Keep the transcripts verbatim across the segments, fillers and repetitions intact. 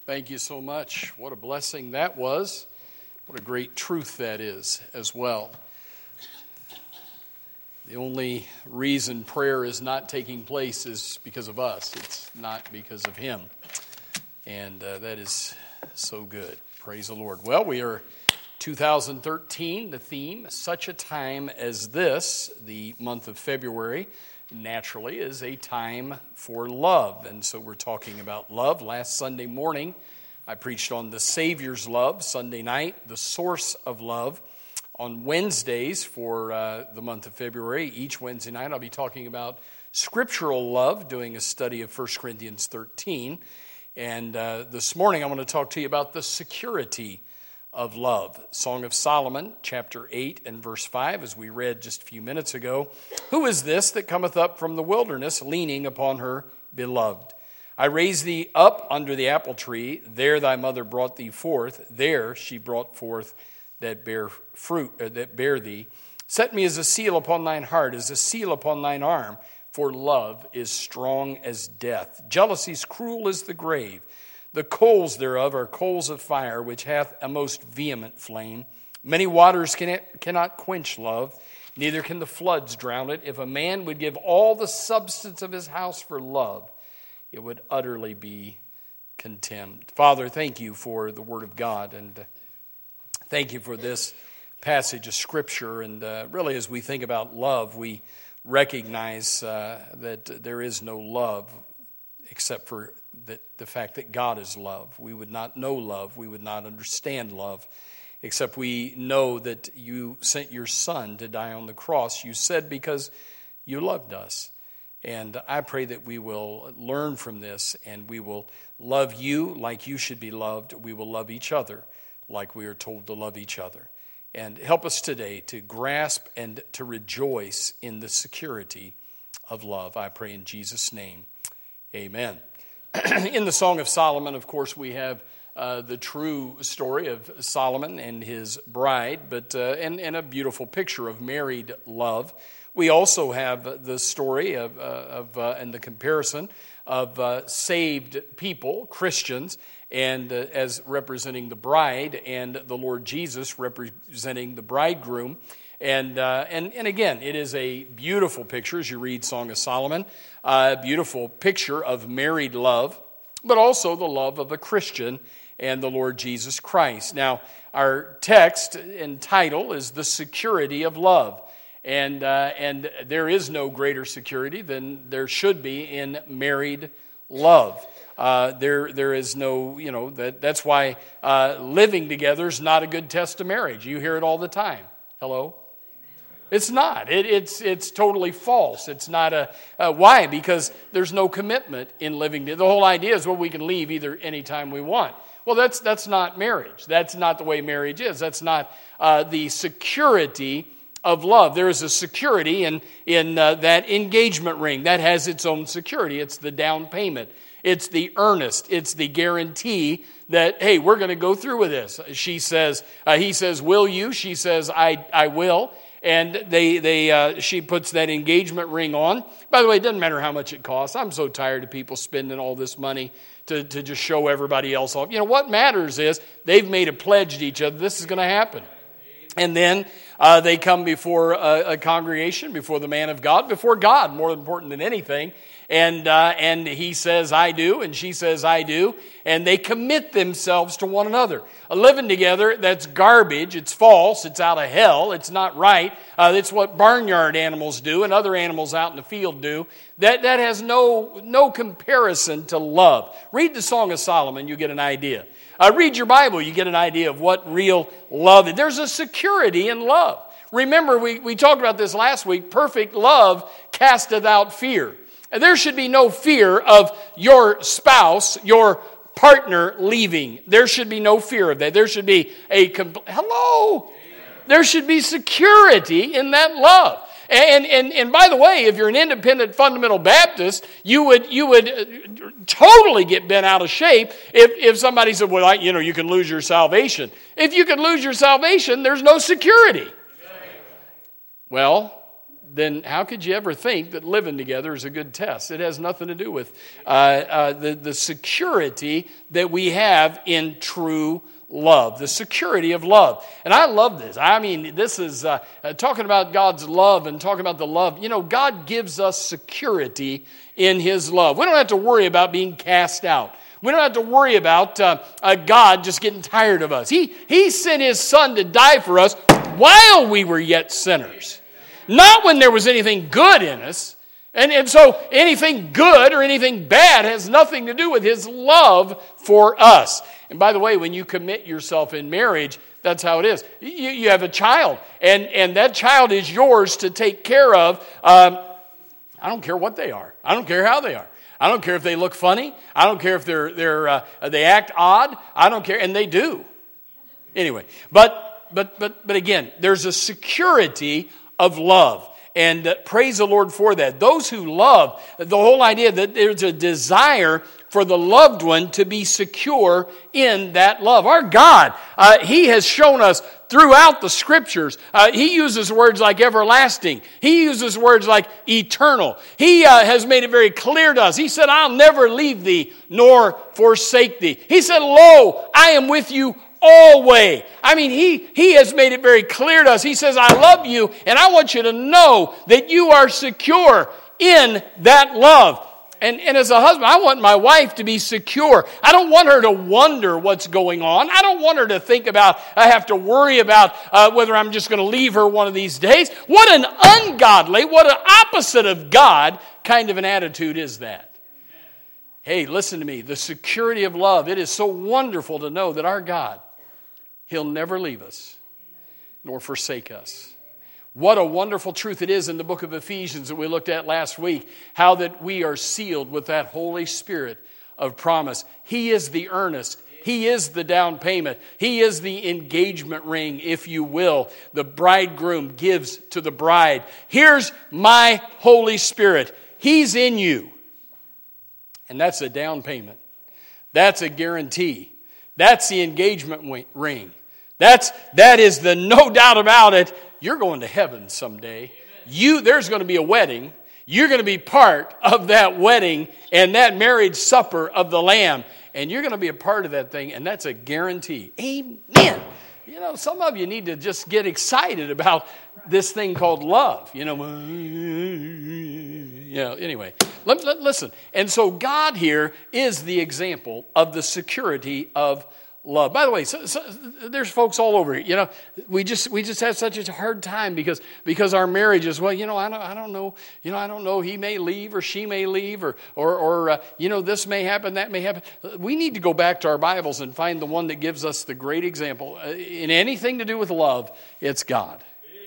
Thank you so much. What a blessing that was. What a great truth that is as well. The only reason prayer is not taking place is because of us. It's not because of Him. And uh, that is so good. Praise the Lord. Well, we are two thousand thirteen, the theme, Such a Time as This, the month of February, naturally is a time for love. And so we're talking about love. Last Sunday morning, I preached on the Savior's love. Sunday night, the source of love. On Wednesdays for uh, the month of February, each Wednesday night, I'll be talking about scriptural love, doing a study of First Corinthians thirteen. And uh, this morning, I want to talk to you about the security of love. Song of Solomon, chapter eight and verse five, as we read just a few minutes ago. Who is this that cometh up from the wilderness, leaning upon her beloved? I raised thee up under the apple tree. There thy mother brought thee forth. There she brought forth that bear fruit, uh, that bear thee. Set me as a seal upon thine heart, as a seal upon thine arm. For love is strong as death. Jealousy is cruel as the grave. The coals thereof are coals of fire, which hath a most vehement flame. Many waters can, cannot quench love, neither can the floods drown it. If a man would give all the substance of his house for love, it would utterly be contemned. Father, thank you for the Word of God, and thank you for this passage of Scripture. And uh, really, as we think about love, we recognize uh, that there is no love except for the, the fact that God is love. We would not know love. We would not understand love, except we know that you sent your Son to die on the cross. You said because you loved us. And I pray that we will learn from this, and we will love you like you should be loved. We will love each other like we are told to love each other. And help us today to grasp and to rejoice in the security of love. I pray in Jesus' name. Amen. In the Song of Solomon, of course, we have uh, the true story of Solomon and his bride, but uh, and, and a beautiful picture of married love. We also have the story of, uh, of uh, and the comparison of uh, saved people, Christians, and uh, as representing the bride, and the Lord Jesus representing the bridegroom. And, uh, and and again, it is a beautiful picture as you read Song of Solomon, a beautiful picture of married love, but also the love of a Christian and the Lord Jesus Christ. Now, our text and title is The Security of Love. And uh, and there is no greater security than there should be in married love. Uh, there there is no, you know, that that's why uh, living together is not a good test of marriage. You hear it all the time. Hello? It's not. It, it's it's totally false. It's not a, uh, why? Because there's no commitment in living together. The whole idea is, well, we can leave either anytime we want. Well, that's that's not marriage. That's not the way marriage is. That's not uh, the security of love. There is a security in, in uh, that engagement ring. That has its own security. It's the down payment. It's the earnest. It's the guarantee that, hey, we're going to go through with this. She says, uh, he says, will you? She says, I I will. And they they uh, she puts that engagement ring on. By the way, it doesn't matter how much it costs. I'm so tired of people spending all this money to, to just show everybody else off. You know, what matters is they've made a pledge to each other. This is going to happen. And then uh, they come before a, a congregation, before the man of God, before God, more important than anything. And uh, and he says, I do, and she says, I do. And they commit themselves to one another. Uh, living together, that's garbage. It's false. It's out of hell. It's not right. Uh, it's what barnyard animals do and other animals out in the field do. That, that has no, no comparison to love. Read the Song of Solomon, you get an idea. Uh, read your Bible, you get an idea of what real love is. There's a security in love. Remember, we, we talked about this last week. Perfect love casteth out fear. And there should be no fear of your spouse, your partner leaving. There should be no fear of that. There should be a, compl- hello? There should be security in that love. And, and and by the way, if you're an independent fundamental Baptist, you would you would totally get bent out of shape if, if somebody said, well, I, you know, you can lose your salvation. If you can lose your salvation, there's no security. Well, then how could you ever think that living together is a good test? It has nothing to do with uh, uh, the, the security that we have in true love, the security of love. And I love this. I mean, this is uh, uh, talking about God's love and talking about the love. You know, God gives us security in His love. We don't have to worry about being cast out. We don't have to worry about uh, uh, God just getting tired of us. He, he sent His Son to die for us while we were yet sinners. Not when there was anything good in us. And, and so anything good or anything bad has nothing to do with His love for us. And by the way, when you commit yourself in marriage, that's how it is. You, you have a child, and, and that child is yours to take care of. Um, I don't care what they are. I don't care how they are. I don't care if they look funny. I don't care if they're they're uh, they act odd. I don't care, and they do. Anyway, but but but but again, there's a security of love, and uh, praise the Lord for that. Those who love, the whole idea that there's a desire for the loved one to be secure in that love. Our God, uh, He has shown us throughout the Scriptures. Uh, he uses words like everlasting. He uses words like eternal. He uh, has made it very clear to us. He said, I'll never leave thee nor forsake thee. He said, lo, I am with you always. I mean, he, he has made it very clear to us. He says, I love you, and I want you to know that you are secure in that love. And, and as a husband, I want my wife to be secure. I don't want her to wonder what's going on. I don't want her to think about, I have to worry about uh, whether I'm just going to leave her one of these days. What an ungodly, what an opposite of God kind of an attitude is that? Hey, listen to me. The security of love, it is so wonderful to know that our God, He'll never leave us nor forsake us. What a wonderful truth it is in the book of Ephesians that we looked at last week, how that we are sealed with that Holy Spirit of promise. He is the earnest. He is the down payment. He is the engagement ring, if you will. The bridegroom gives to the bride. Here's my Holy Spirit. He's in you. And that's a down payment. That's a guarantee. That's the engagement ring. That's, that is the no doubt about it. You're going to heaven someday. You, there's going to be a wedding. You're going to be part of that wedding and that marriage supper of the Lamb. And you're going to be a part of that thing, and that's a guarantee. Amen. You know, some of you need to just get excited about this thing called love. You know, you know anyway, let, let, listen. And so God here is the example of the security of love. By the way, so, so, there's folks all over. You know, we just we just have such a hard time because because our marriages. Well, you know, I don't I don't know. You know, I don't know. He may leave, or she may leave, or or or uh, you know, this may happen, that may happen. We need to go back to our Bibles and find the one that gives us the great example uh, in anything to do with love. It's God,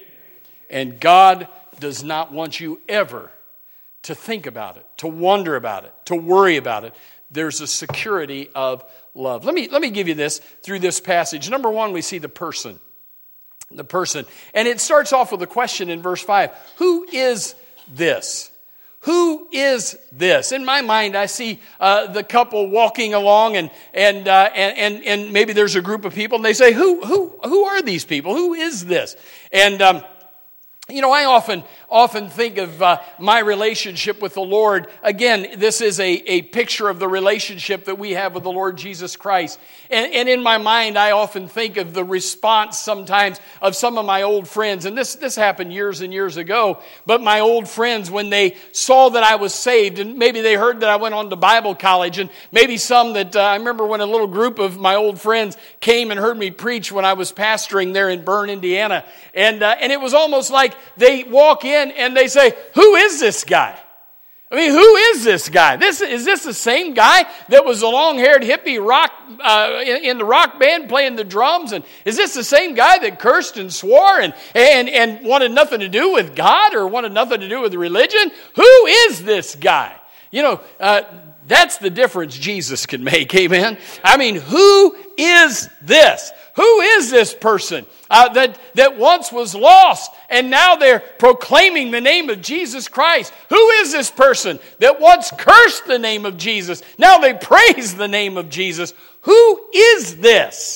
and God does not want you ever to think about it, to wonder about it, to worry about it. There's a security of love. Let me, let me give you this through this passage. Number one, we see the person. The person. And it starts off with a question in verse five. Who is this? Who is this? In my mind, I see uh, the couple walking along, and and, uh, and and and maybe there's a group of people, and they say, "Who who who are these people? Who is this?" And um, you know, I often often think of uh, my relationship with the Lord. Again, this is a, a picture of the relationship that we have with the Lord Jesus Christ. And, and in my mind, I often think of the response sometimes of some of my old friends. And this, this happened years and years ago. But my old friends, when they saw that I was saved, and maybe they heard that I went on to Bible college, and maybe some that, uh, I remember when a little group of my old friends came and heard me preach when I was pastoring there in Bern, Indiana. And, uh, and it was almost like they walk in and they say, "Who is this guy? I mean, who is this guy? This is this the same guy that was a long-haired hippie rock uh, in, in the rock band playing the drums? And is this the same guy that cursed and swore and and and wanted nothing to do with God or wanted nothing to do with religion? Who is this guy?" You know, uh, that's the difference Jesus can make. Amen. I mean, who is this? Who is this person uh, that, that once was lost and now they're proclaiming the name of Jesus Christ? Who is this person that once cursed the name of Jesus? Now they praise the name of Jesus. Who is this?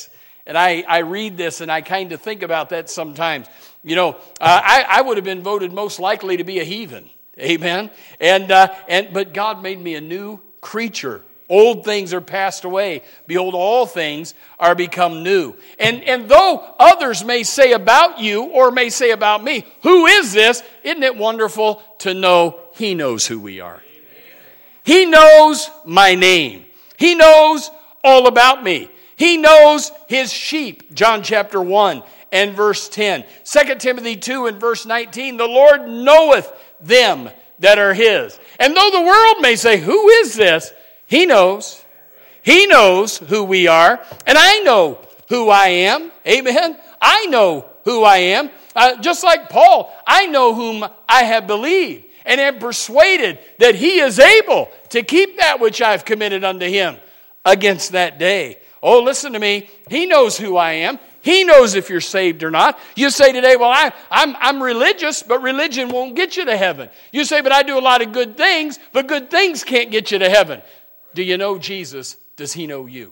And I, I read this and I kind of think about that sometimes. You know, uh, I, I would have been voted most likely to be a heathen. Amen. And uh, and but God made me a new creature. Old things are passed away. Behold, all things are become new. And, and though others may say about you or may say about me, who is this? Isn't it wonderful to know He knows who we are? He knows my name. He knows all about me. He knows His sheep. John chapter one and verse ten. Second Timothy two and verse nineteen. The Lord knoweth them that are His. And though the world may say, who is this? He knows. He knows who we are. And I know who I am. Amen. I know who I am. Uh, just like Paul, I know whom I have believed and am persuaded that He is able to keep that which I've committed unto Him against that day. Oh, listen to me. He knows who I am. He knows if you're saved or not. You say today, well, I, I'm, I'm religious, but religion won't get you to heaven. You say, but I do a lot of good things, but good things can't get you to heaven. Do you know Jesus? Does He know you?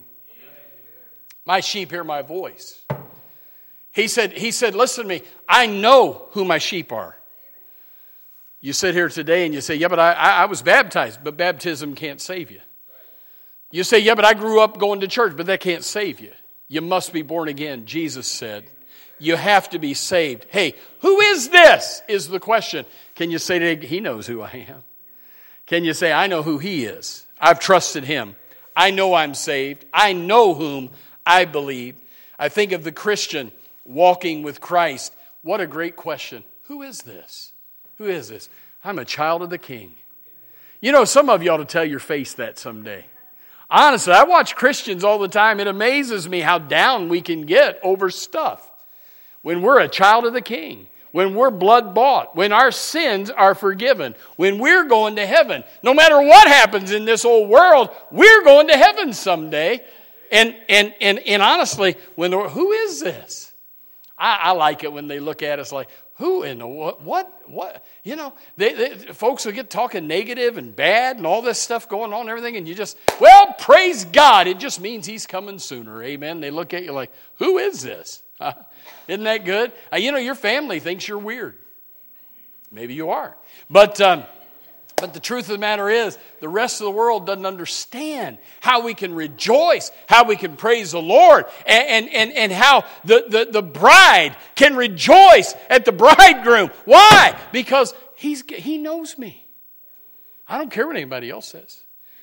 My sheep hear my voice. He said, he said, listen to me, I know who my sheep are. You sit here today and you say, yeah, but I, I was baptized, but baptism can't save you. You say, yeah, but I grew up going to church, but that can't save you. You must be born again. Jesus said, you have to be saved. Hey, who is this? Is the question. Can you say today, He knows who I am? Can you say, I know who He is? I've trusted Him. I know I'm saved. I know whom I believe. I think of the Christian walking with Christ. What a great question. Who is this? Who is this? I'm a child of the King. You know, some of you ought to tell your face that someday. Honestly, I watch Christians all the time. It amazes me how down we can get over stuff. When we're a child of the King. When we're blood bought, when our sins are forgiven, when we're going to heaven. No matter what happens in this old world, we're going to heaven someday. And and and, and honestly, when the, who is this? I, I like it when they look at us like, who in the what? What? what? You know, they, they, folks will get talking negative and bad and all this stuff going on and everything, and you just, well, praise God. It just means He's coming sooner. Amen. They look at you like, who is this? Huh? Isn't that good? Uh, you know, your family thinks you're weird. Maybe you are. But um, but the truth of the matter is, the rest of the world doesn't understand how we can rejoice, how we can praise the Lord, and, and, and, and how the, the, the bride can rejoice at the bridegroom. Why? Because he's he knows me. I don't care what anybody else says.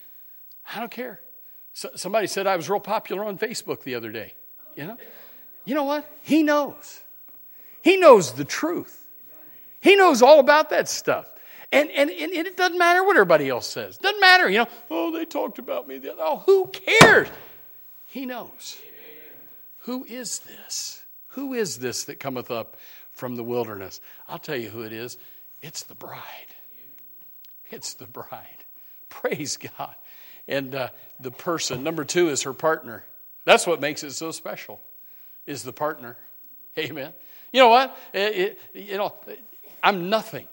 I don't care. So, somebody said I was real popular on Facebook the other day. You know? You know what? He knows. He knows the truth. He knows all about that stuff. And, and, and it doesn't matter what everybody else says. Doesn't matter, you know. Oh, they talked about me. Oh, who cares? He knows. Who is this? Who is this that cometh up from the wilderness? I'll tell you who it is. It's the bride. It's the bride. Praise God. And uh, the person, number two, is her partner. That's what makes it so special. Is the partner. Amen. You know what? It, it, you know, I'm nothing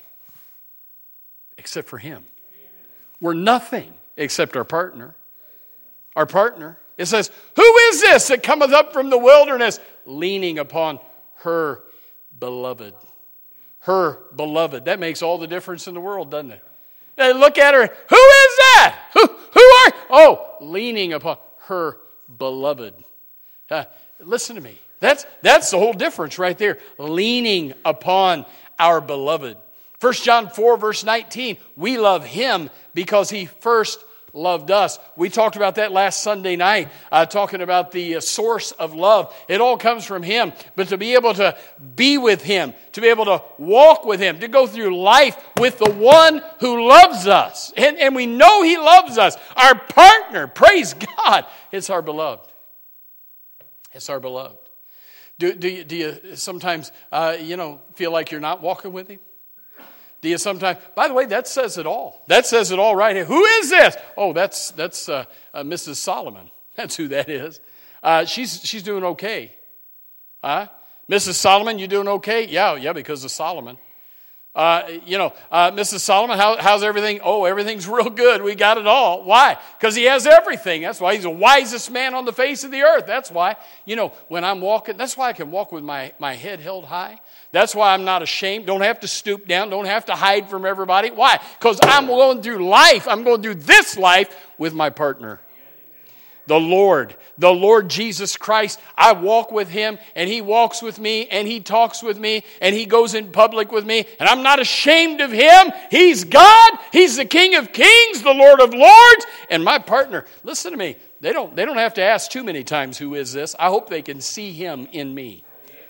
except for Him. We're nothing except our partner. Our partner. It says, who is this that cometh up from the wilderness, leaning upon her beloved? Her beloved. That makes all the difference in the world, doesn't it? They look at her, who is that? Who, who are? Oh, leaning upon her beloved. Uh, Listen to me. That's that's the whole difference right there. Leaning upon our beloved. First John four, verse nineteen. We love Him because He first loved us. We talked about that last Sunday night, uh, talking about the uh, source of love. It all comes from Him. But to be able to be with Him, to be able to walk with Him, to go through life with the one who loves us. And, and we know He loves us. Our partner, praise God, it's our beloved. It's our beloved. Do, do, you, do you sometimes, uh, you know, feel like you're not walking with Him? Do you sometimes, by the way, that says it all. That says it all right here. Who is this? Oh, that's that's uh, uh, Missus Solomon. That's who that is. Uh, she's she's doing okay. Huh? Missus Solomon, you doing okay? Yeah, yeah, because of Solomon. Uh, you know, uh, Missus Solomon, how, how's everything? Oh, everything's real good. We got it all. Why? Because he has everything. That's why he's the wisest man on the face of the earth. That's why, you know, when I'm walking, that's why I can walk with my, my head held high. That's why I'm not ashamed. Don't have to stoop down. Don't have to hide from everybody. Why? Because I'm going through life. I'm going through this life with my partner. The Lord, the Lord Jesus Christ. I walk with him and he walks with me and he talks with me and he goes in public with me and I'm not ashamed of him. He's God. He's the King of Kings, the Lord of Lords. And my partner, listen to me, they don't, they don't have to ask too many times, who is this? I hope they can see him in me.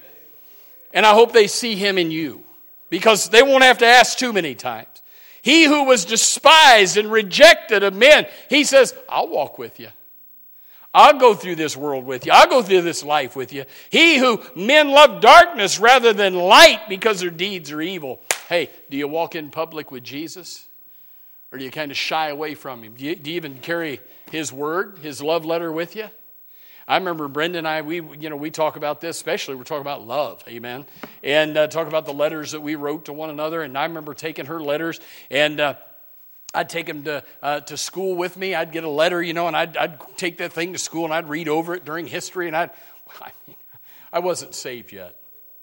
And I hope they see him in you, because they won't have to ask too many times. He who was despised and rejected of men, he says, I'll walk with you. I'll go through this world with you. I'll go through this life with you. He who men love darkness rather than light because their deeds are evil. Hey, do you walk in public with Jesus? Or do you kind of shy away from him? Do you, do you even carry his word, his love letter with you? I remember Brenda and I, we you know, we talk about this, especially we're talking about love, amen? And uh, talk about the letters that we wrote to one another. And I remember taking her letters and uh, I'd take them to uh, to school with me. I'd get a letter, you know, and I'd, I'd take that thing to school and I'd read over it during history. And I'd, I mean, I wasn't saved yet.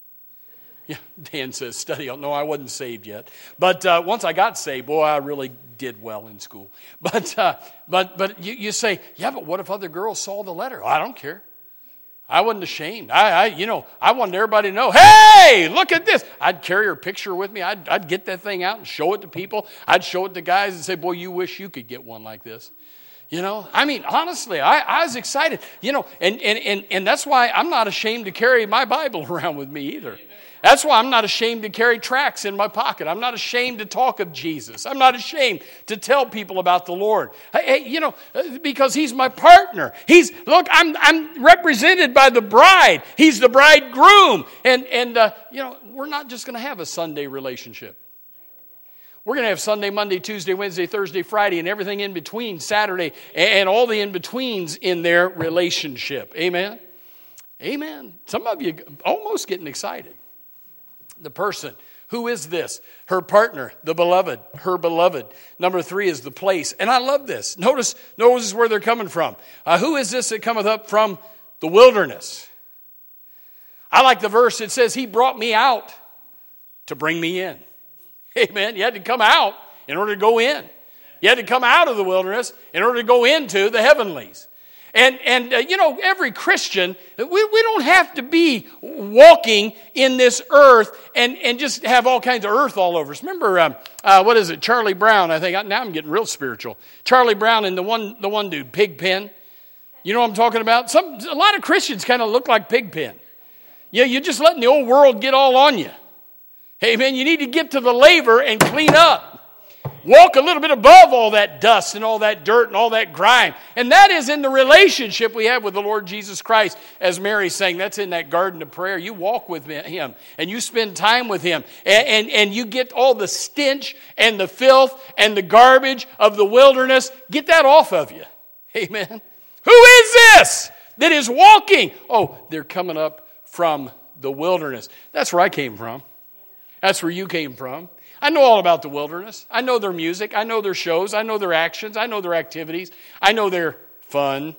Yeah, Dan says, study. No, I wasn't saved yet. But uh, once I got saved, boy, I really did well in school. But uh, but but you, you say, yeah, but what if other girls saw the letter? Well, I don't care. I wasn't ashamed. I, I, you know, I wanted everybody to know, hey, look at this. I'd carry her picture with me. I'd, I'd get that thing out and show it to people. I'd show it to guys and say, boy, you wish you could get one like this. You know, I mean, honestly, I, I was excited. You know, and, and, and, and that's why I'm not ashamed to carry my Bible around with me either. That's why I'm not ashamed to carry tracts in my pocket. I'm not ashamed to talk of Jesus. I'm not ashamed to tell people about the Lord. Hey, you know, because he's my partner. He's, look, I'm I'm represented by the bride. He's the bridegroom. And, and uh, you know, we're not just going to have a Sunday relationship. We're going to have Sunday, Monday, Tuesday, Wednesday, Thursday, Friday, and everything in between, Saturday, and all the in-betweens in their relationship. Amen? Amen. Some of you almost getting excited. The person. Who is this? Her partner, the beloved, her beloved. Number three is the place. And I love this. Notice, notice where they're coming from. Uh, who is this that cometh up from the wilderness? I like the verse. It says, he brought me out to bring me in. Amen. You had to come out in order to go in. You had to come out of the wilderness in order to go into the heavenlies. And, and uh, you know, every Christian, we, we don't have to be walking in this earth and, and just have all kinds of earth all over us. Remember, um, uh, what is it, Charlie Brown, I think. Now I'm getting real spiritual. Charlie Brown and the one the one dude, Pigpen. You know what I'm talking about? Some A lot of Christians kind of look like Pigpen. Yeah, you're just letting the old world get all on you. Hey, man, you need to get to the laver and clean up. Walk a little bit above all that dust and all that dirt and all that grime. And that is in the relationship we have with the Lord Jesus Christ. As Mary's saying, that's in that garden of prayer. You walk with him and you spend time with him. And, and, and you get all the stench and the filth and the garbage of the wilderness. Get that off of you. Amen. Who is this that is walking? Oh, they're coming up from the wilderness. That's where I came from. That's where you came from. I know all about the wilderness. I know their music. I know their shows. I know their actions. I know their activities. I know their fun.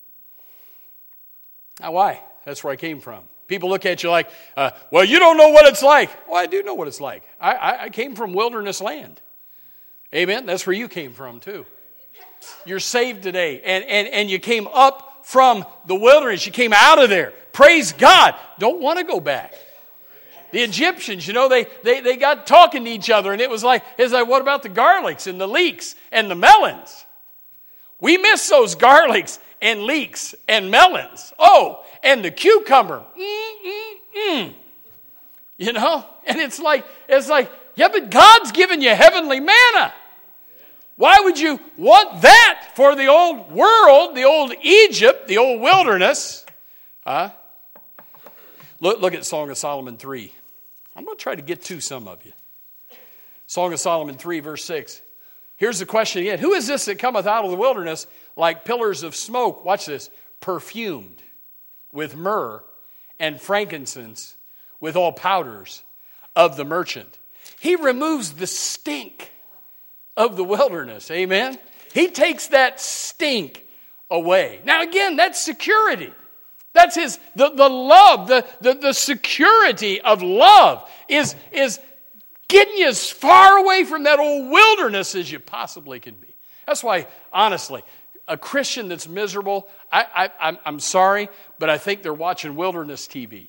Now, why? That's where I came from. People look at you like, uh, well, you don't know what it's like. Well, I do know what it's like. I, I, I came from wilderness land. Amen? That's where you came from, too. You're saved today. And, and, and you came up from the wilderness. You came out of there. Praise God. Don't want to go back. The Egyptians, you know, they, they, they got talking to each other, and it was like, it's like, what about the garlics and the leeks and the melons? We miss those garlics and leeks and melons. Oh, and the cucumber. Mm-mm-mm. You know? And it's like, it's like, yeah, but God's given you heavenly manna. Why would you want that for the old world, the old Egypt, the old wilderness? Huh? Look, look at Song of Solomon three. I'm going to try to get to some of you. Song of Solomon three, verse six. Here's the question again. Who is this that cometh out of the wilderness like pillars of smoke? Watch this. Perfumed with myrrh and frankincense with all powders of the merchant. He removes the stink of the wilderness. Amen? He takes that stink away. Now again, that's security. That's his, the, the love, the, the, the security of love is, is getting you as far away from that old wilderness as you possibly can be. That's why, honestly, a Christian that's miserable, I, I, I'm, I'm sorry, but I think they're watching wilderness T V.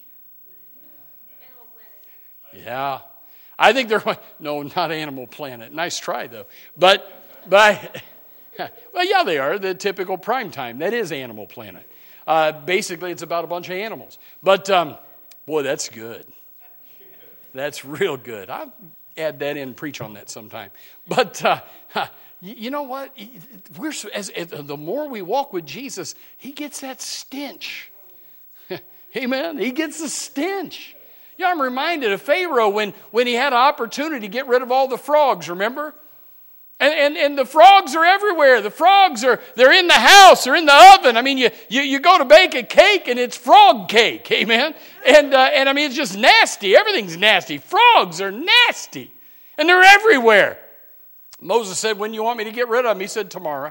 Yeah. I think they're, no, not Animal Planet. Nice try, though. But, but I, well, yeah, they are. The typical prime time. That is Animal Planet. Uh, basically, it's about a bunch of animals. But, um, boy, that's good. That's real good. I'll add that in and preach on that sometime. But, uh, you, you know what? We're as, as the more we walk with Jesus, he gets that stench. Amen? He gets the stench. Yeah, I'm reminded of Pharaoh when, when he had an opportunity to get rid of all the frogs, remember? And, and and the frogs are everywhere. The frogs are, they're in the house, they're in the oven. I mean, you you, you go to bake a cake and it's frog cake, amen? And, uh, and I mean, it's just nasty. Everything's nasty. Frogs are nasty. And they're everywhere. Moses said, when you want me to get rid of them? He said, tomorrow.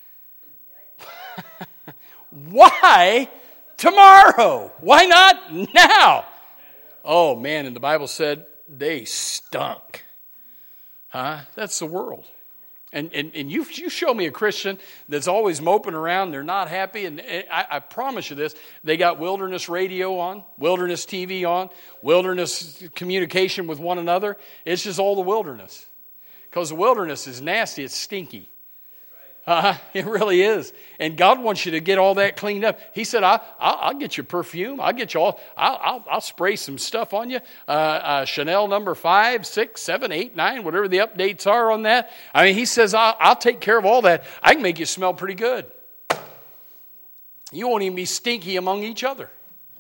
Why tomorrow? Why not now? Oh, man, and the Bible said they stunk. Huh? That's the world. And and, and you, you show me a Christian that's always moping around, they're not happy, and I, I promise you this, they got wilderness radio on, wilderness T V on, wilderness communication with one another. It's just all the wilderness. Because the wilderness is nasty, it's stinky. Uh, it really is. And God wants you to get all that cleaned up. He said, I, I'll, I'll get you perfume. I'll get you all, I'll, I'll, I'll spray some stuff on you. Uh, uh, Chanel number five, six, seven, eight, nine, whatever the updates are on that. I mean, he says, I'll, I'll take care of all that. I can make you smell pretty good. You won't even be stinky among each other.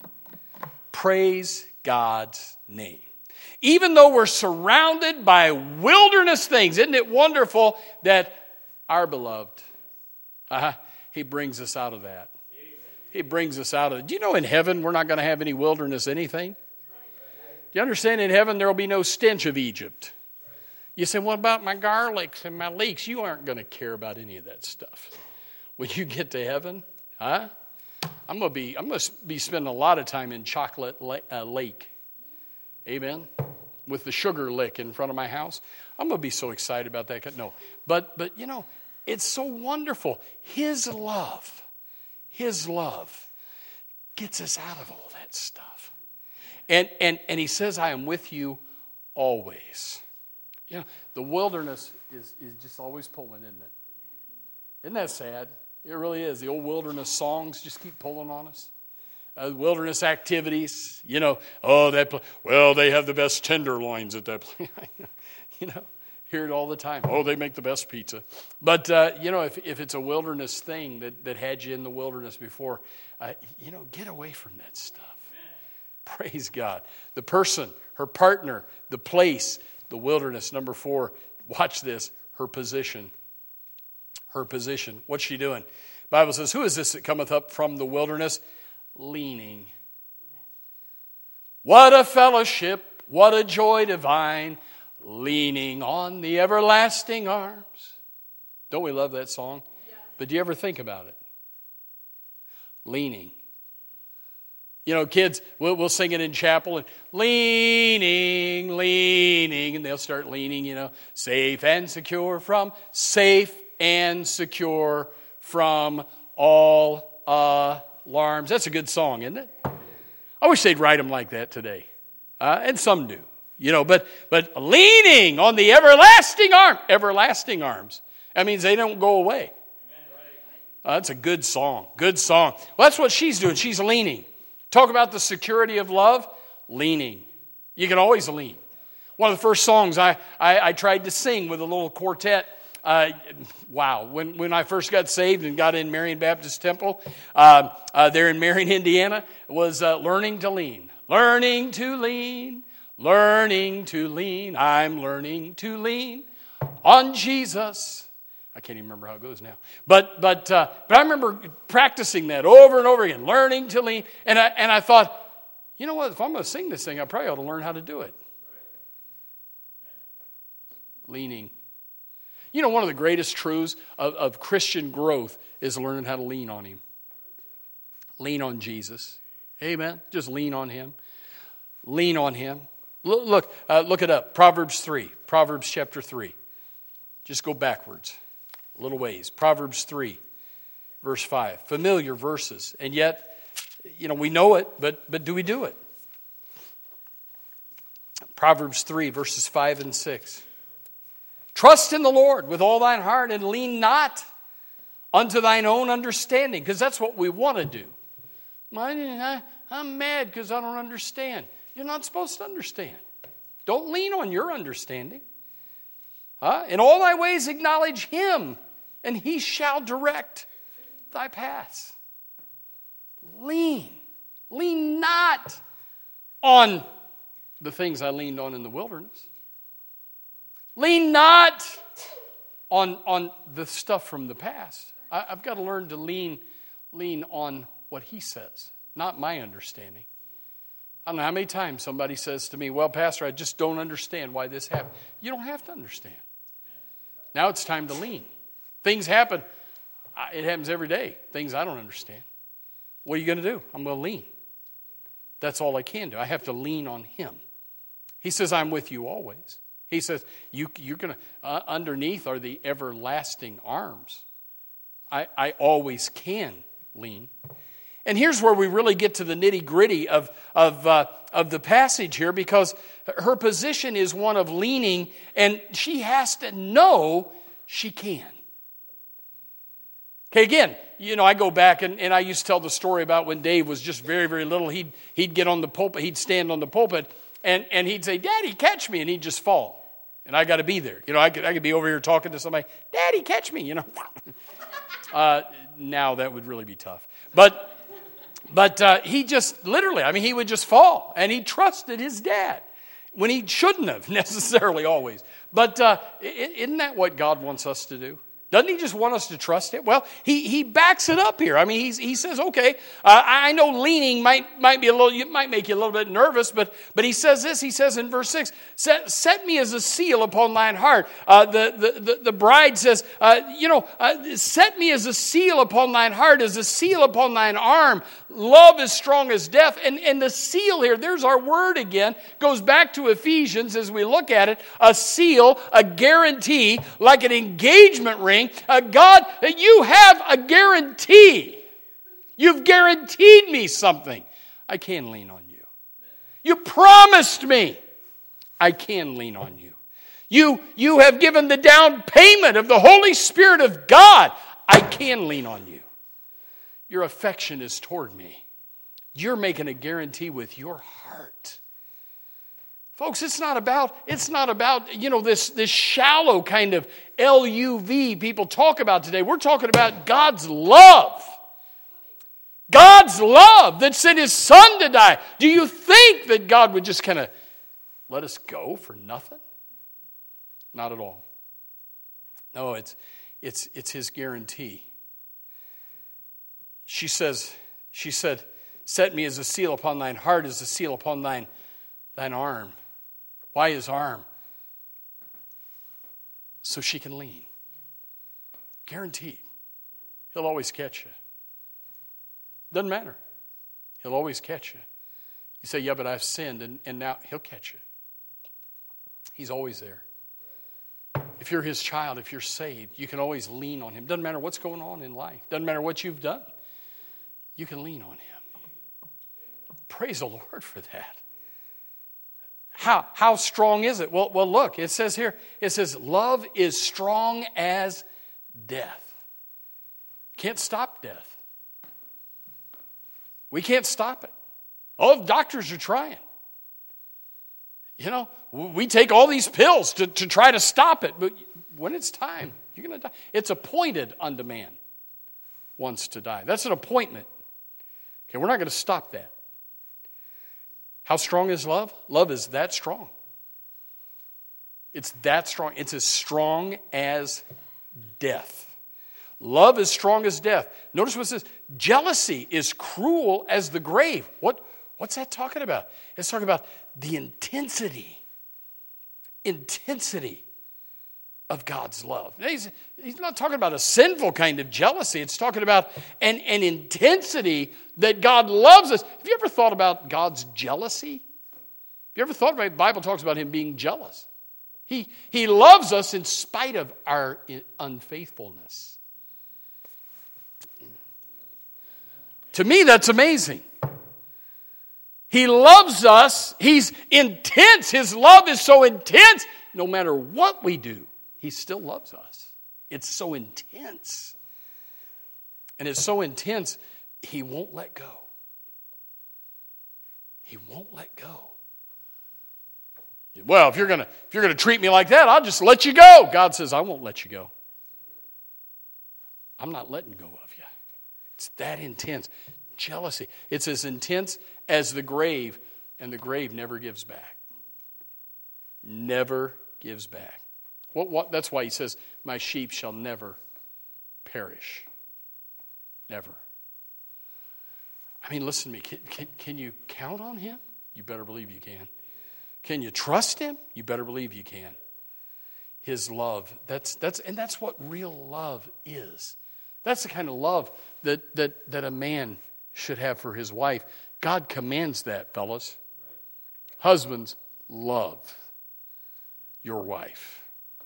Praise God's name. Even though we're surrounded by wilderness things, isn't it wonderful that our beloved, uh, he brings us out of that. He brings us out of it. Do you know in heaven we're not going to have any wilderness anything? Do you understand in heaven there will be no stench of Egypt? You say, what about my garlics and my leeks? You aren't going to care about any of that stuff. When you get to heaven, huh? I'm going to be, I'm going to be spending a lot of time in Chocolate Lake. Amen? With the sugar lick in front of my house. I'm going to be so excited about that. No, but, but you know, it's so wonderful. His love, His love gets us out of all that stuff. And, and, and He says, I am with you always. You know, the wilderness is, is just always pulling, isn't it? Isn't that sad? It really is. The old wilderness songs just keep pulling on us. Uh, wilderness activities, you know, oh, that, pl- well, they have the best tenderloins at that place. You know, hear it all the time. Oh, they make the best pizza. But, uh, you know, if, if it's a wilderness thing that, that had you in the wilderness before, uh, you know, get away from that stuff. Amen. Praise God. The person, her partner, the place, the wilderness. Number four, watch this, her position. Her position. What's she doing? The Bible says, who is this that cometh up from the wilderness? Leaning. What a fellowship, what a joy divine, leaning on the everlasting arms. Don't we love that song? Yeah. But do you ever think about it? Leaning. You know, kids, we'll, we'll sing it in chapel, and leaning, leaning, and they'll start leaning, you know, safe and secure from, safe and secure from all uh alarms. That's a good song, isn't it? I wish they'd write them like that today. Uh, and some do. You know, but but leaning on the everlasting arm. Everlasting arms. That means they don't go away. Uh, that's a good song. Good song. Well, that's what she's doing. She's leaning. Talk about the security of love. Leaning. You can always lean. One of the first songs I, I, I tried to sing with a little quartet. Uh, wow, when, when I first got saved and got in Marion Baptist Temple, uh, uh, there in Marion, Indiana, was uh, Learning to Lean. Learning to lean, learning to lean, I'm learning to lean on Jesus. I can't even remember how it goes now. But but uh, but I remember practicing that over and over again, learning to lean. And I, and I thought, you know what, if I'm going to sing this thing, I probably ought to learn how to do it. Leaning. You know, one of the greatest truths of, of Christian growth is learning how to lean on Him. Lean on Jesus. Amen. Just lean on Him. Lean on Him. Look, look, uh, look it up. Proverbs three. Proverbs chapter three. Just go backwards a little ways. Proverbs three, verse five. Familiar verses. And yet, you know, we know it, but, but do we do it? Proverbs three, verses five and six. Trust in the Lord with all thine heart and lean not unto thine own understanding. Because that's what we want to do. I'm mad because I don't understand. You're not supposed to understand. Don't lean on your understanding. Huh? In all thy ways acknowledge Him, and He shall direct thy paths. Lean. Lean not on the things I leaned on in the wilderness. Lean not on, on the stuff from the past. I, I've got to learn to lean, lean on what He says, not my understanding. I don't know how many times somebody says to me, well, Pastor, I just don't understand why this happened. You don't have to understand. Now it's time to lean. Things happen. It happens every day. Things I don't understand. What are you going to do? I'm going to lean. That's all I can do. I have to lean on Him. He says, I'm with you always. He says, you, you're going to, uh, underneath are the everlasting arms. I, I always can lean. And here's where we really get to the nitty-gritty of, of, uh, of the passage here, because her position is one of leaning, and she has to know she can. Okay, again, you know, I go back, and, and I used to tell the story about when Dave was just very, very little. He'd, he'd get on the pulpit, he'd stand on the pulpit, and, and he'd say, Daddy, catch me, and he'd just fall. And I got to be there. You know, I could, I could be over here talking to somebody, Daddy, catch me, you know. uh, now that would really be tough. But... But uh, he just literally, I mean, he would just fall. And he trusted his dad when he shouldn't have necessarily always. But uh, isn't that what God wants us to do? Doesn't He just want us to trust Him? Well, he he backs it up here. I mean, he's, he says, okay, uh, I know leaning might might be a little, it might make you a little bit nervous, but but he says this. He says in verse six, set, set me as a seal upon thine heart. Uh, the, the the the bride says, uh, you know, uh, set me as a seal upon thine heart, as a seal upon thine arm. Love is strong as death. And, and the seal here, there's our word again, goes back to Ephesians as we look at it. A seal, a guarantee, like an engagement ring. Uh, God, you have a guarantee. You've guaranteed me something. I can lean on you. You promised me. I can lean on you. You, you have given the down payment of the Holy Spirit of God. I can lean on you. Your affection is toward me. You're making a guarantee with your heart. Folks, it's not about, it's not about, you know, this, this shallow kind of L U V people talk about today. We're talking about God's love. God's love that sent His Son to die. Do you think that God would just kind of let us go for nothing? Not at all. No, it's it's it's His guarantee. She says, she said, set me as a seal upon thine heart, as a seal upon thine, thine arm. Why His arm? So she can lean. Guaranteed. He'll always catch you. Doesn't matter. He'll always catch you. You say, yeah, but I've sinned, and, and now He'll catch you. He's always there. If you're His child, if you're saved, you can always lean on Him. Doesn't matter what's going on in life. Doesn't matter what you've done. You can lean on Him. Praise the Lord for that. How, how strong is it? Well, well, look, it says here, it says, love is strong as death. Can't stop death. We can't stop it. All the doctors are trying. You know, we take all these pills to, to try to stop it, but when it's time, you're going to die. It's appointed unto man once to die. That's an appointment. Okay, we're not going to stop that. How strong is love? Love is that strong. It's that strong. It's as strong as death. Love is strong as death. Notice what it says. Jealousy is cruel as the grave. What, what's that talking about? It's talking about the intensity. Intensity of God's love. He's, he's not talking about a sinful kind of jealousy. It's talking about an, an intensity that God loves us. Have you ever thought about God's jealousy? Have you ever thought about it? The Bible talks about him being jealous. He, he loves us in spite of our unfaithfulness. To me, that's amazing. He loves us. He's intense. His love is so intense. No matter what we do, he still loves us. It's so intense. And it's so intense, he won't let go. He won't let go. Well, if you're gonna if you're gonna treat me like that, I'll just let you go. God says, I won't let you go. I'm not letting go of you. It's that intense. Jealousy. It's as intense as the grave, and the grave never gives back. Never gives back. What, what, that's why he says, my sheep shall never perish. Never. I mean, listen to me. Can, can, can you count on him? You better believe you can. Can you trust him? You better believe you can. His love. That's that's and that's what real love is. That's the kind of love that that that a man should have for his wife. God commands that, fellas. Husbands, love your wife.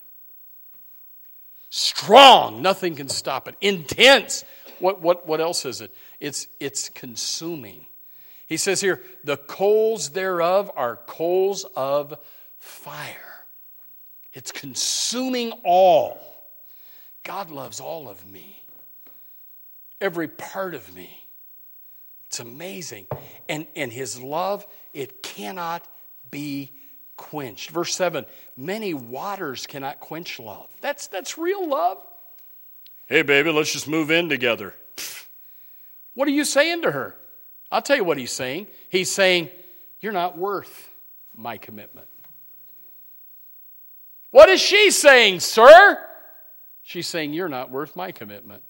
Strong, nothing can stop it. Intense. What what what else is it? It's it's consuming. He says here, the coals thereof are coals of fire. It's consuming all. God loves all of me. Every part of me. It's amazing. And, and his love, it cannot be quenched. Verse seven, many waters cannot quench love. That's, that's real love. Hey, baby, let's just move in together. Pfft. What are you saying to her? I'll tell you what he's saying. He's saying, you're not worth my commitment. What is she saying, sir? She's saying, you're not worth my commitment.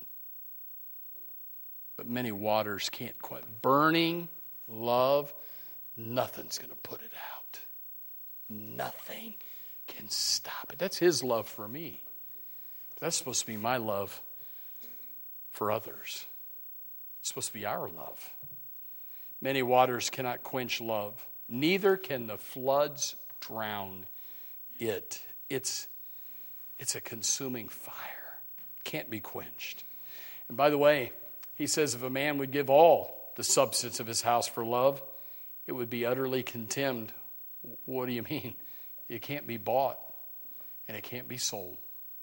But many waters can't quite. Burning love, nothing's going to put it out. Nothing can stop it. That's his love for me. That's supposed to be my love for others. It's supposed to be our love. Many waters cannot quench love. Neither can the floods drown it. It's, it's a consuming fire. Can't be quenched. And by the way, he says if a man would give all the substance of his house for love, it would be utterly contemned. What do you mean? It can't be bought and it can't be sold.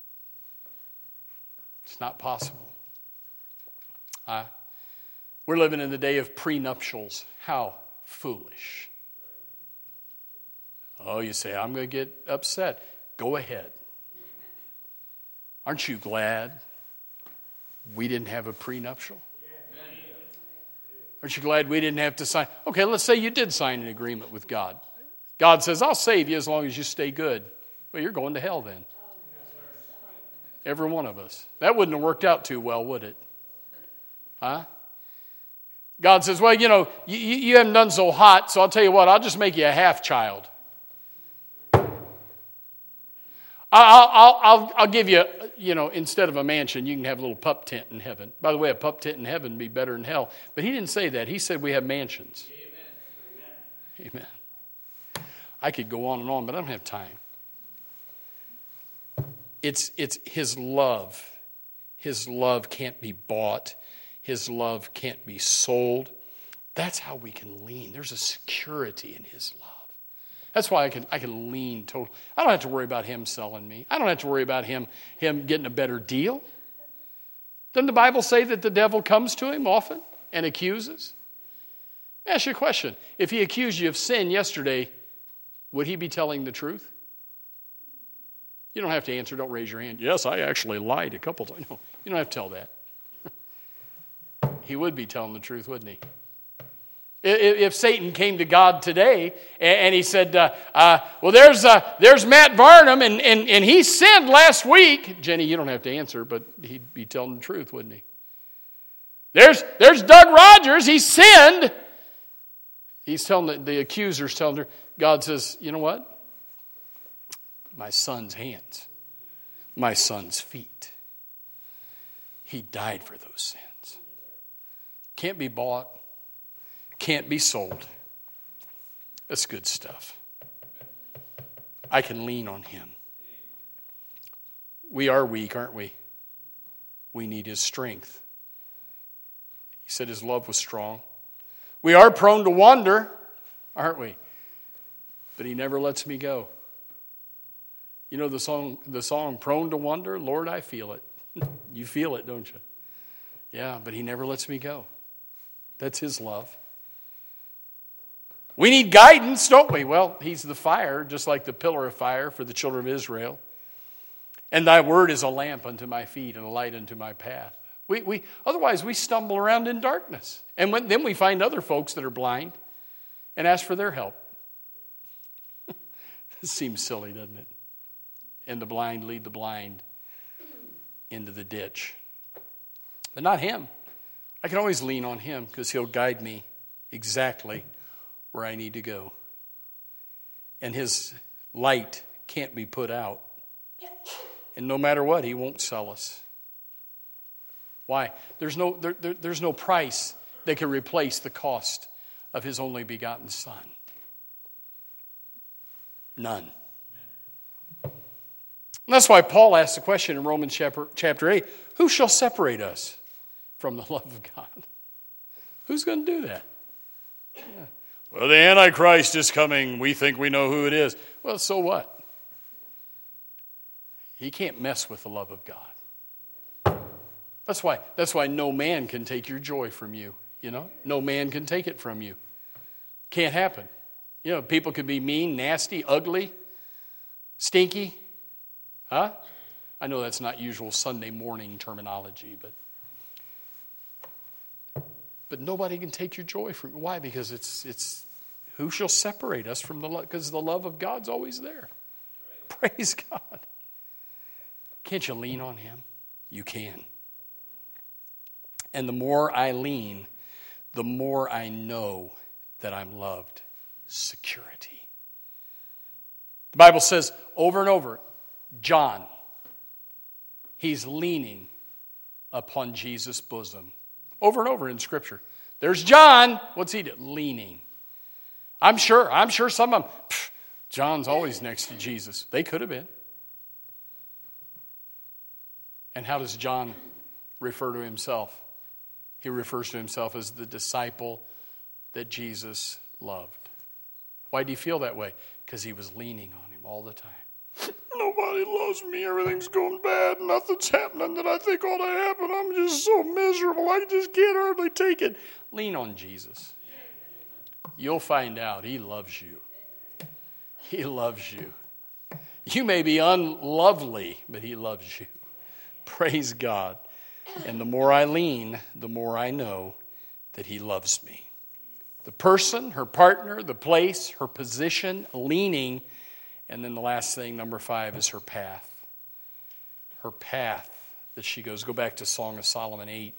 It's not possible. Uh, we're living in the day of prenuptials. How foolish. Oh, you say, I'm going to get upset. Go ahead. Aren't you glad we didn't have a prenuptial? Aren't you glad we didn't have to sign? Okay, let's say you did sign an agreement with God. God says, I'll save you as long as you stay good. Well, you're going to hell then. Every one of us. That wouldn't have worked out too well, would it? Huh? God says, well, you know, you, you haven't done so hot, so I'll tell you what, I'll just make you a half child. I'll, I'll, I'll, I'll give you, you know, instead of a mansion, you can have a little pup tent in heaven. By the way, a pup tent in heaven would be better than hell. But he didn't say that. He said we have mansions. Amen. Amen. I could go on and on, but I don't have time. It's, it's his love. His love can't be bought. His love can't be sold. That's how we can lean. There's a security in his love. That's why I can I can lean total. I don't have to worry about him selling me. I don't have to worry about him, him getting a better deal. Doesn't the Bible say that the devil comes to him often and accuses? Let me ask you a question. If he accused you of sin yesterday, would he be telling the truth? You don't have to answer. Don't raise your hand. Yes, I actually lied a couple times. No, you don't have to tell that. He would be telling the truth, wouldn't he? If Satan came to God today and he said, uh, uh, well, there's uh, there's Matt Varnum, and, and, and he sinned last week. Jenny, you don't have to answer, but he'd be telling the truth, wouldn't he? There's there's Doug Rogers, he sinned. He's telling the, the accuser's telling her, God says, you know what? My son's hands. my son's feet. He died for those sins. Can't be bought. Can't be sold. That's good stuff. I can lean on him. We are weak, aren't we? We need his strength. He said his love was strong. We are prone to wander, aren't we? But he never lets me go. You know the song, the song, Prone to Wander? Lord, I feel it. You feel it, don't you? Yeah, but he never lets me go. That's his love. We need guidance, don't we? Well, he's the fire, just like the pillar of fire for the children of Israel. And thy word is a lamp unto my feet and a light unto my path. We, we, otherwise, we stumble around in darkness. And when, then we find other folks that are blind and ask for their help. It seems silly, doesn't it? And the blind lead the blind into the ditch. But not him. I can always lean on him because he'll guide me exactly where I need to go. And his light can't be put out. And no matter what, he won't sell us. Why? There's no, there, there, there's no price that can replace the cost of his only begotten Son. None. And that's why Paul asked the question in Romans chapter, chapter eight, who shall separate us from the love of God? Who's going to do that? Yeah. Well, the Antichrist is coming. We think we know who it is. Well, so what? He can't mess with the love of God. That's why, that's why no man can take your joy from you. You know, no man can take it from you. Can't happen. You know, people can be mean, nasty, ugly, stinky. Huh? I know that's not usual Sunday morning terminology, but but nobody can take your joy from you. Why? Because it's it's who shall separate us from the love? Because the love of God's always there. Right. Praise God. Can't you lean on him? You can. And the more I lean, the more I know that I'm loved. Security. The Bible says over and over, John, he's leaning upon Jesus' bosom. Over and over in Scripture. There's John. What's he doing? Leaning. I'm sure, I'm sure some of them, pff, John's always next to Jesus. They could have been. And how does John refer to himself? He refers to himself as the disciple that Jesus loved. Why did he feel that way? Because he was leaning on him all the time. Nobody loves me. Everything's going bad. Nothing's happening that I think ought to happen. I'm just so miserable. I just can't hardly take it. Lean on Jesus. You'll find out he loves you. He loves you. You may be unlovely, but he loves you. Praise God. And the more I lean, the more I know that he loves me. The person, her partner, the place, her position, leaning. And then the last thing, number five, is her path. Her path that she goes. Go back to Song of Solomon eight,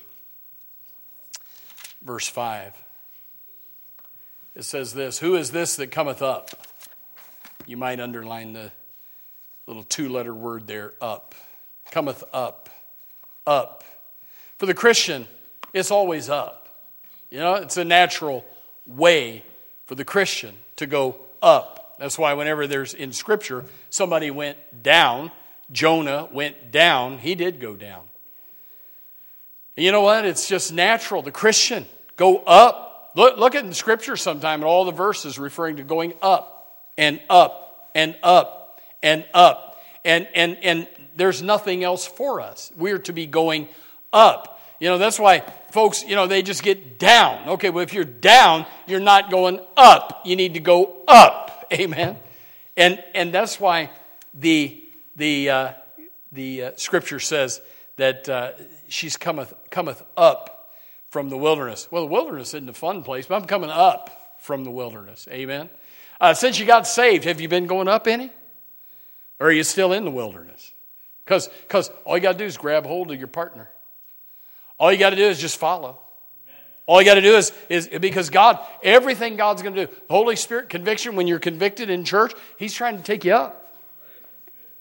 verse five. It says this, who is this that cometh up? You might underline the little two-letter word there, up. Cometh up. Up. For the Christian, it's always up. You know, it's a natural way for the Christian to go up. That's why whenever there's in Scripture, somebody went down, Jonah went down, he did go down. And you know what? It's just natural. The Christian, go up. Look, look at in Scripture sometime, and all the verses referring to going up and up and up and up. And, and, and there's nothing else for us. We're to be going up. You know, that's why folks, you know, they just get down. Okay, well, if you're down, you're not going up. You need to go up. Amen. And and that's why the the uh, the uh, Scripture says that uh, she's cometh cometh up from the wilderness. Well, the wilderness isn't a fun place, but I'm coming up from the wilderness. Amen. Uh, since you got saved, have you been going up any? Or are you still in the wilderness? Because because all you got to do is grab hold of your partner. All you got to do is just follow. All you got to do is, is because God, everything God's going to do, the Holy Spirit conviction, when you're convicted in church, He's trying to take you up.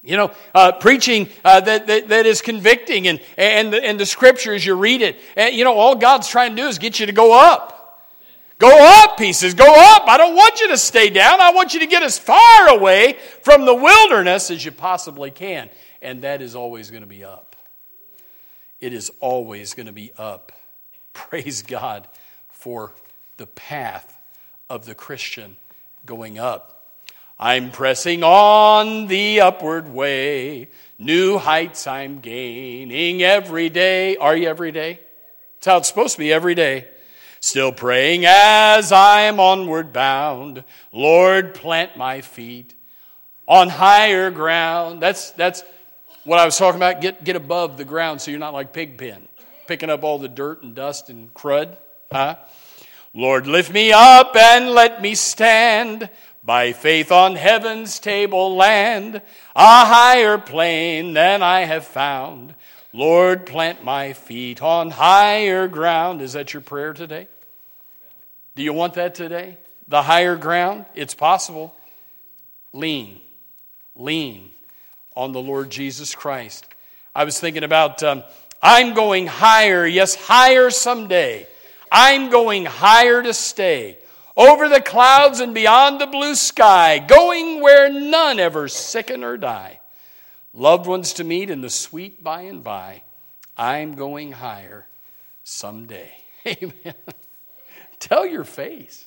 You know, uh, preaching uh, that, that that is convicting, and and the, and the scriptures, you read it. And, you know, all God's trying to do is get you to go up. Go up, pieces. Go up. I don't want you to stay down. I want you to get as far away from the wilderness as you possibly can. And that is always going to be up. It is always going to be up. Praise God for the path of the Christian going up. I'm pressing on the upward way. New heights I'm gaining every day. Are you every day? That's how it's supposed to be, every day. Still praying as I'm onward bound. Lord, plant my feet on higher ground. That's that's what I was talking about. Get get above the ground so you're not like Pigpen, picking up all the dirt and dust and crud. Huh? Lord, lift me up and let me stand by faith on heaven's tableland, a higher plane than I have found. Lord, plant my feet on higher ground. Is that your prayer today? Do you want that today? The higher ground? It's possible. Lean. Lean on the Lord Jesus Christ. I was thinking about, um, I'm going higher, yes, higher someday. I'm going higher to stay. Over the clouds and beyond the blue sky, going where none ever sicken or die. Loved ones to meet in the sweet by and by. I'm going higher someday. Amen. Tell your face.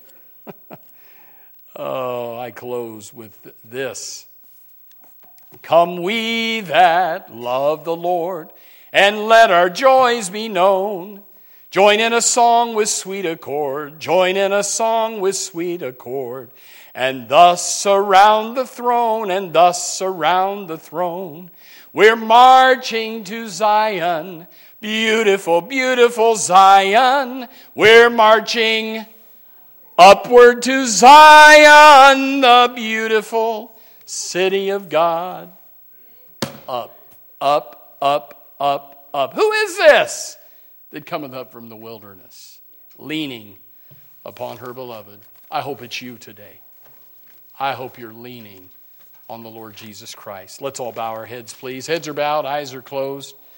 Oh, I close with this. Come we that love the Lord, and let our joys be known. Join in a song with sweet accord. Join in a song with sweet accord. And thus surround the throne, and thus surround the throne. We're marching to Zion. Beautiful, beautiful Zion. We're marching upward to Zion, the beautiful city of God. Up, up, up, up, up. Who is this that cometh up from the wilderness, leaning upon her beloved? I hope it's you today. I hope you're leaning on the Lord Jesus Christ. Let's all bow our heads, please. Heads are bowed, eyes are closed.